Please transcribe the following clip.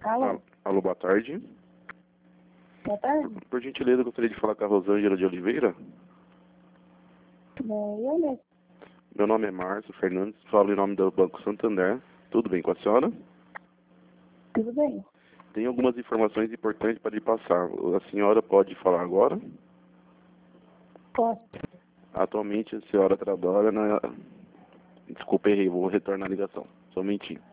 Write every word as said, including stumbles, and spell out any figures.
Alô? Al- Alô, boa tarde. Boa tarde. Por gentileza, eu gostaria de falar com a Rosângela de Oliveira. É, eu mesmo. Meu nome é Márcio Fernandes, falo em nome do Banco Santander. Tudo bem com a senhora? Tudo bem? Tenho algumas informações importantes para lhe passar. A senhora pode falar agora? Posso? Atualmente a senhora trabalha na... Desculpa, errei, vou retornar a ligação. Só um momentinho.